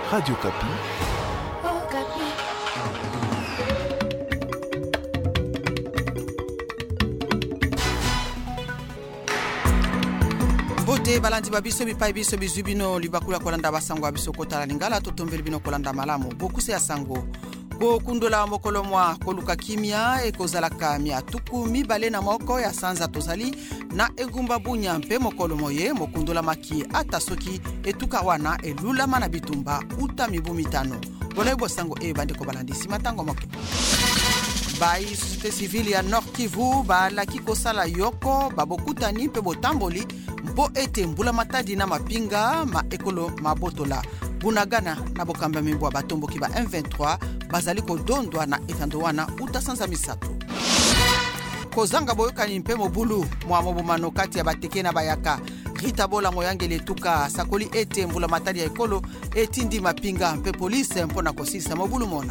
Radio Kapi. Bote balandi babiso bipai biso bizubino libakula kolanda basango abiso kotala lingala totombeli bino kolanda malamu bokuse ya sango ko kundola mokolo mwa koluka kimia ekozalaka miatuku mibale na moko ya sanza tozali na egumba bunya mpe mokolo moye mokundola maki ata soki etuka wana elulama na bitumba uta mibu mitano bolebo sango bandeko balandisi matango moko bai société civile ya Nord Kivu balaki kosala yoko babokutani mpe botamboli mpo ete mbula matadi na mapinga ma ekolo mabotola bunagana na bokamba mibwa batomboki ba M23 bazali kodondwa na etando wana uta sanza misato kozanga boyokani mpe mobulu mwa mobumano kati ya bateke na bayaka Rita Bola moyangele tuka sakoli ete mbula matadi ya ekolo etindi mapinga mpe police mpona kosilisa mobulu mona.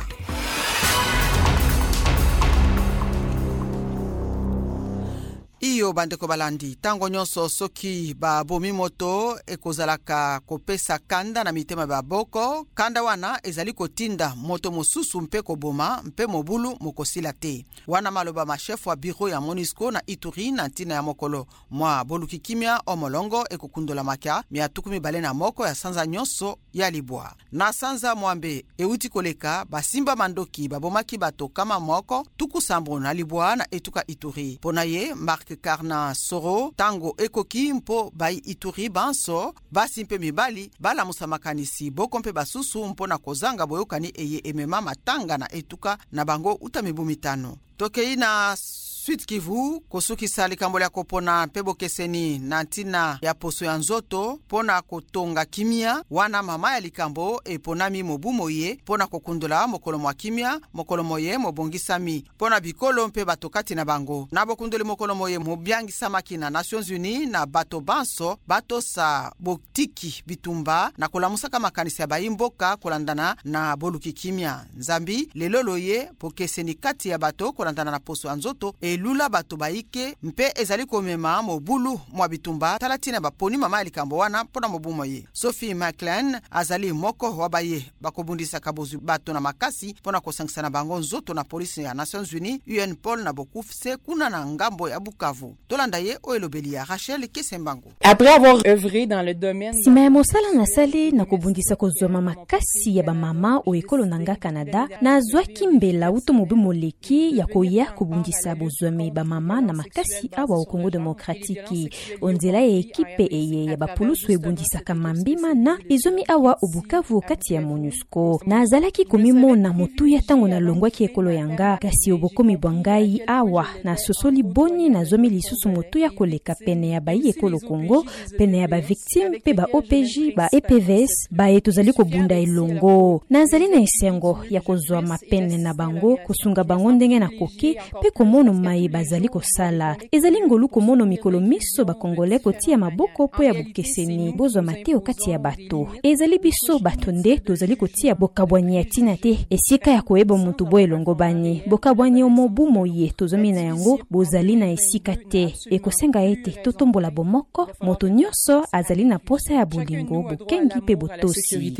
Iyo bandeko balandi tango nyonso soki ba bomi moto ekozalaka kopesa kanda na mitema ba boko kanda wana ezali kotinda moto mosusu mpe koboma mpe mobulu mokosila te wana maloba ma chef wa bureau ya MONUSCO na Ituri na ntina ya mokolo mwa boluki kimia omolongo ekokundola makia miatuku mibale na moko ya sanza nyonso ya libwa na sanza mwambe euti koleka basimba mandoki babomaki bato kama moko tuku sambo na libwa na etuka Ituri pona ye Mark Karna Soro tango ekoki mpo bai Ituri banso basi mpe mibali bala musamakanisi boko mpe basusu mpona kozanga boyokani eye emema matanga na etuka na bango utamibu mitano tokei na Sud Kivu kosuki sali kambola kopona pebo keseni na ntina ya poso ya nzoto pona kotonga kimia wana mama ya likambo eponami mobumo ye pona kokundola mokolo mwa kimia mokolo moye mobongisami pona bikolo mpe batokati na bango na bokundoli mokolo moye mobiangisamaki na Nations Unies na bato banso bato sa boktiki bitumba na kolamusaka makanisi ya baimboka kolandana na boluki kimia nzambi lelolo ye pokeseni kati ya bato kolandana na poso ya nzoto lula bato baike mpe ezali komema mobulu mwa bitumba talatina baponi mama ya likambo wana pona mobumo ye Sophie McLean azali moko wabaye bakobundisa kabozu bato na makasi pona kosangisa na bango nzoto na polisi ya Nations Unies UNPOL na bokufse kuna na ngambo ya Bukavu tolanda ye oelobeli ya Rachel Kesembango. Après avoir œuvré dans le domaine sima mosala na sali na kubundisa kozoma makasi ya bamama o ekolo nanga Canada na zwaki mbela uto mobumo leki ya koya kubundisa bozoma ba mama na makasi awa o Congo Demokratiki onzela ya ekipe eye ya bapulusu ebundisaka mambima na izomi awa o Bukavu kati ya MONUSCO na azalaki komimona motuya tango na longwaki ekolo yanga kasi obokomi bwangai awa na sosoli boni na zomi lisusu motuya koleka pene ya bayi ekolo Congo pene ya ba victime pe ba OPJ ba EPVS ba etozali kobunda elongo na azali na esengo ya kozwa mapene na bango kosunga bango ndenge na koki pe komono mai bazali kosala ezali ngolu komono mikolo miso bakongole kotia maboko po ya bukeseni bozwa mateo kati ya bato ezali biso bato nde tozali kotia bokabwani ya tina te esika ya koyeba mutu bo elongo bani bokabwani omobumo ye tozomi na yango bozali na esika te ekosenga ete totombola bomoko moto nyonso azali na posa ya bolingo bokengi pe botosi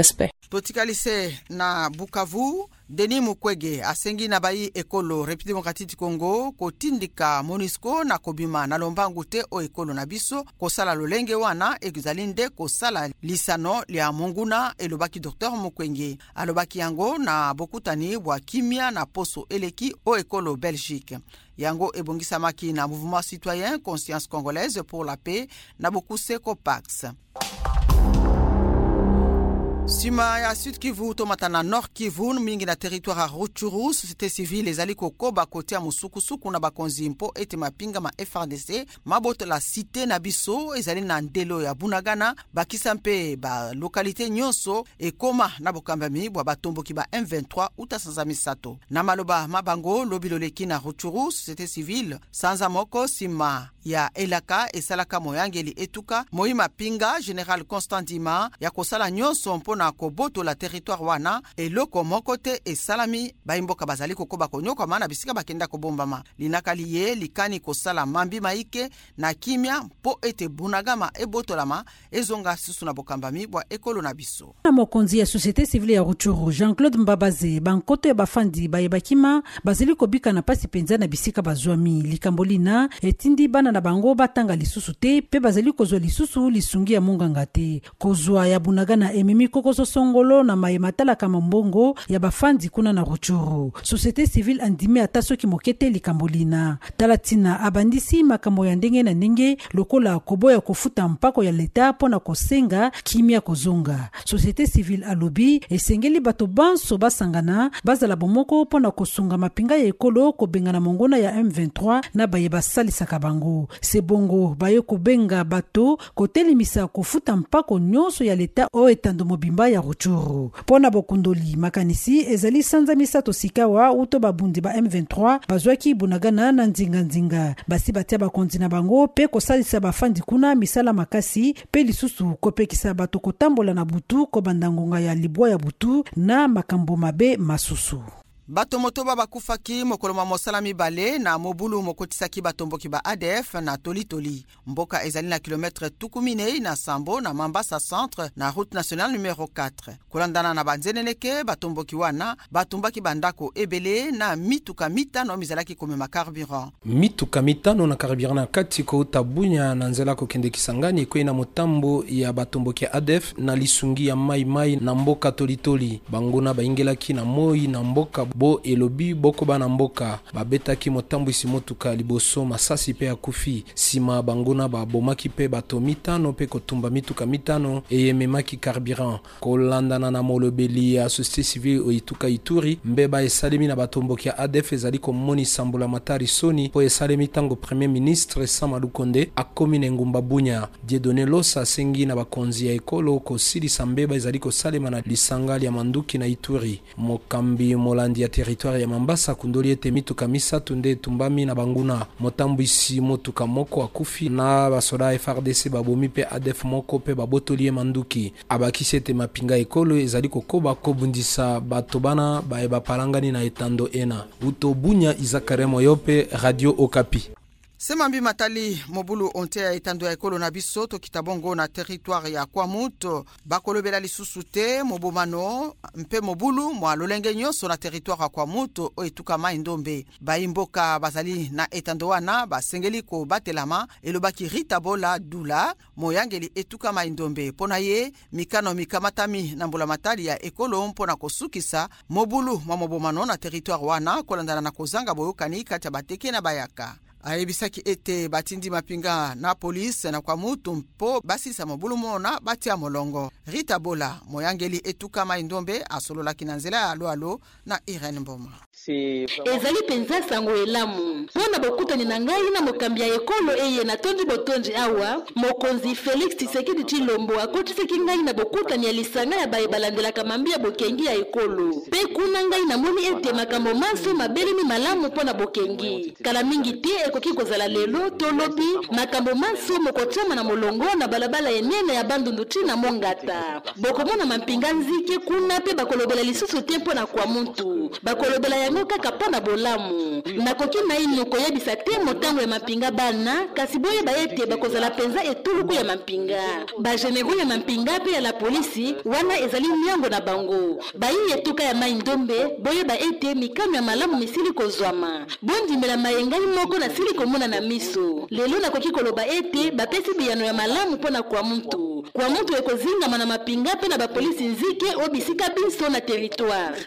totikalise na Bukavu Denis Mukwege asengi na bayi ekolo République démocratique du Congo kotindika MONUSCO na kobima na lombangu te o ekolo na biso kosala lolenge wana exalinde kosala lisano lia monguna elobaki Dr Mukwege alobaki yango na bokutani bwa kimia na poso eleki o ekolo Belgique yango ebongisamaki na mouvement citoyen Conscience Congolaise pour la paix na bokuse Copax. Sima ya Sud Kivu tomata na Nord Kivu mingi na territoire ya Rutshuru société civile ezali kokoba kotia musukusuku na bakonzi mpo ete mapinga ma FRDC maboto la cité na biso ezali na ndelo ya Bunagana bakisa mpe ba localité nyonso ekoma na bokambami bwa batomboki ba M23 utasanza misato na maloba mabango lobiloleki na Rutshuru société civile sanza moko sima ya elaka esalaka moyangeli etuka moyi mapinga General Constant Dima ya kosala nyonso mpona kobotola territoire wana eloko moko te esalami baimboka bazali kokoba konyokwama na bisika bakenda kobombama. Linakali ye likani kosala mambi maike na kimia mpo ete bunagama ebotolama ezonga susu na bokambami bwa ekolo na biso. Na mokonzi ya société civile ya Rutshuru Jean-Claude Mbabaze bankoto ya bafandi bayebakima bazali kobika na pasi penza na bisika bazwami likambolina etindi bana na bango batanga lisusu te pe bazali kozwa lisusu lisungi ya monganga te kozwa ya bunagana ememi kokoso songolo na mayemata kama mbongo ya bafandi kuna na Rutshuru. Société civile andime ataso kimokete likambolina talatina abandisi makambo ya ndenge na ndenge lokola koboya kofuta mpako ya leta pona kosenga kimia kozonga. Société civile alobi esengeli bato banso basangana bazala bomoko pona kosunga mapinga ya ekolo kobengana mongona ya M23 na baye basalisaka bango. Sebongo baye kobenga bato kotelimisa kofuta mpako nyonso ya leta o etando mobimba ya Rutshuru. Pona bokundoli makanisi ezali sanza misato sikawa uto babundi ba M23 bazwaki bunagana na nzinga basi batia bakonzi na bango pe kosalisa bafandi kuna misala makasi pe lisusu kopekisa bato kotambola na butu kobanda ngonga ya libwa ya butu na makambo mabe masusu. Bato motoba bakufaki mokolo ma mosala mibale na mobulu mokotisaki batomboki ba ADF na Toli. Mboka ezali na kilometre tukumine na Sambo na Mambasa centre na route nationale numéro 4. Kulandana na banzeneneke batomboki wana batumbaki bandako ebele na mituka mitano mizalaki komema carburant. Mituka mitano na carburant na kati ko tabunya na nzela ko kende Kisangani ko ina motambo ya batomboki ADF na lisungi ya mai na mboka Toli. Bangona baingelaki na moi na mboka bo elobi boko bana mboka babetaki motambo isi motuka liboso masasi pe ya kufi sima bangona babomaki pe bato mitano pe kotumba mituka mitano eyememaki carburant kolandana na molobeli ya société civile oituka Ituri mbeba esalemi na batomboki ya ADF ezali komoni sambola matari soni po esalemi tango premier ministre Sama Lukonde akomi na ngumba bunya Dieudonné Losa sengi na bakonzi ya ekolo kosilisa mbeba ezali kosalema na lisangali ya manduki na Ituri. Mokambi molandi ya territoire ya Mambasa kundoli ete mituka misatu nde tumbami na banguna motambo isi motuka moko akufi na basoda FRDC babomi pe ADF moko pe babotoli manduki abakisi ete mapinga ekolo ezali kokoba kobundisa bato bana baeba palangani na etando ena uto bunya Izakaremo yope Radio Okapi. Semambi matali mobulu onte ya etando ya ekolo na biso to kitabongo na territoire ya Kwamut bakolobela lisusu te mobomano mpe mobulu mwa lolenge nyonso na territoire ya Kwamut o etuka mai ndombe baimboka bazali na etando wana basengeli ko batelama elobaki Rita Bola Dula moyangeli etuka mai ndombe pona ye mikano mikamatami na mbola matali ya ekolo mpona kosukisa mobulu mwa mobomano na territoire wana kolandana na kozanga boyokani kati ya bateke na bayaka. Ayebisaki ete batindi mapinga na police na Kwamut mpo basisa mobulu mona batia molongo. Rita Bola moyangeli etuka mai ndombe asololaki na nzela ya alo na Irene Mboma. Ezali penza sango elamu pona bokutani na ngai na mokambi ya ekolo eye na tondi botonji awa mokonzi Felix Tshisekedi Tshilombo akotisaki ngai na bokutani ya lisanga ya balandelaka mambi ya bokengi ya ekolo pe kuna ngai na moni ete makambo maso mabelemi malamu pona bokengi kala mingi te ekoki kozala lelo tolobi makambo maso mokotsama na molongo na balabala yenene ya bandundu na mongata bokomona mampinga nzike kuna pe bakolobela lisusu te pona Kwamuntu bakolobela yango kaka pona bolamu nakoki na ino koyebisa te motango ya mampinga bana kasi boyeba ete bakozala penza etuluku ya mampinga bagenero ya mampinga pe ya la polisi wana ezali miango na bango bayi etuka ya mai ndombe boyeba ete mikano ya malamu misili kozwama bondimela mayengani moko na sili komona na miso lelo nakoki koloba ete bapesi biyano ya malamu pona Kwamuntu ekozingama na mapinga pe na bapolisi nzike obisika biso na territoire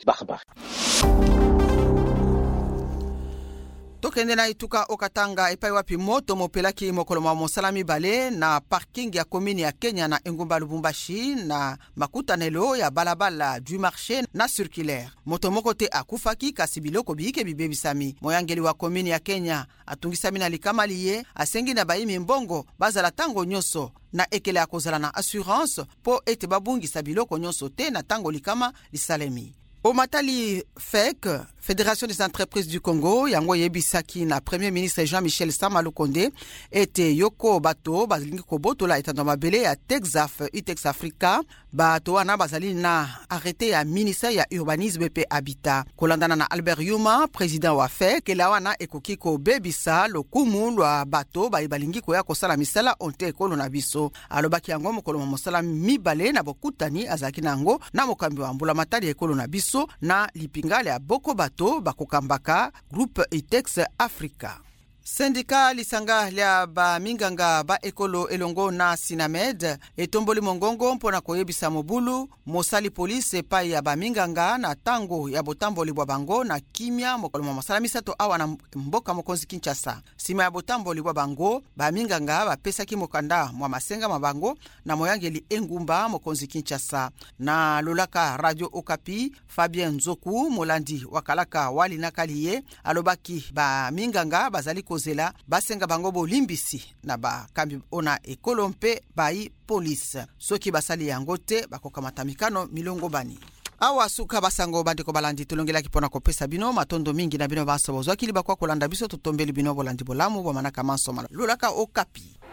Tokende na ituka okatanga epai wapi moto mopelaki mokolo mwa mosala mibale na parking ya komini ya Kenya na engumba Lubumbashi na makutanelo ya balabala du marché na circulaire. Moto moko te akufaki kasi biloko biyike bibebisami. Moyangeli wa komini ya Kenya atungisami na likamali ye asengi na baimi mbongo bazala tango nyonso na ekele akozala na assurance po ete babungisa biloko nyonso te na tango likama lisalemi. Omatali FEC, Fédération des entreprises du Congo, yango yebisaki na Premier ministre Jean-Michel Sama Lukonde ete yoko bato balingi kobotola etando mabele ya Texaf Utex Africa bato wana bazali na arrete ya ministère ya urbanisme pe habitat. Kolandana na Albert Yuma, président wa FEC, kela wana ekoki kobebisa lokumu lwa bato balingi koya kosala misala onte ekolo na biso. Alobaki yango mokolo mosala mibale na bokutani azaki nango na mokambi wa mbula matali ekolo na biso na lipingale ya boko bato bakokambaka groupe ITEX Africa. Sindika lisanga lia ba minganga ba ekolo elongo na Sinamed etomboli mongongo mpona koyebisa mobulu mosali police epai ya ba minganga na tango ya botamboli bwa bango na kimia mokolo masala misato awa na mboka mokonzi Kinshasa. Sima ya botamboli bwa bango ba minganga bapesaki mokanda mwa masenga mabango na moyangeli engumba mokonzi Kinshasa. Na lolaka Radio Okapi Fabien Nzoku molandi wakalaka wali nakaliye alobaki ba minganga bazali zela basenga bango bolimbisi na ba kambi ona ekolo mpe bai police soki basali yango te bakokamata mikano milongo bani. Awa suka basango bandeko balandi tulongela kipona kopesa bino matondo mingi na bino baso bozwakili bakwa kolanda biso tutombeli bino bolandi bolamu bwa manaka mansoma lulaka Okapi.